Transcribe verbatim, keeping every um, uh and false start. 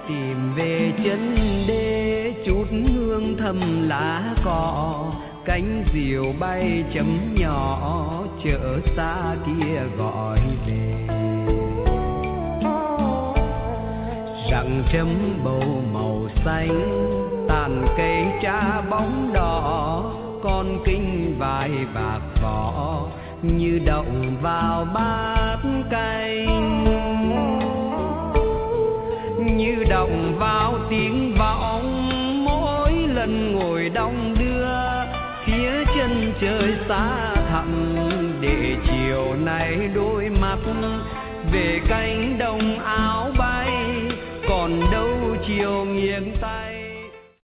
tìm về chân đê, chút hương thơm lá cỏ, cánh diều bay chấm nhỏ, chợ xa kia gọi về. Rặng chấm bầu màu xanh, tàn cây tra bóng đỏ, con kinh vài bạc vỏ, như động vào bát canh, như động vào tiếng vọng mỗi lần ngồi đong đưa phía chân trời xa thẳm, để chiều nay đôi mắt về cánh đồng áo bay, còn đâu chiều nghiêng tay.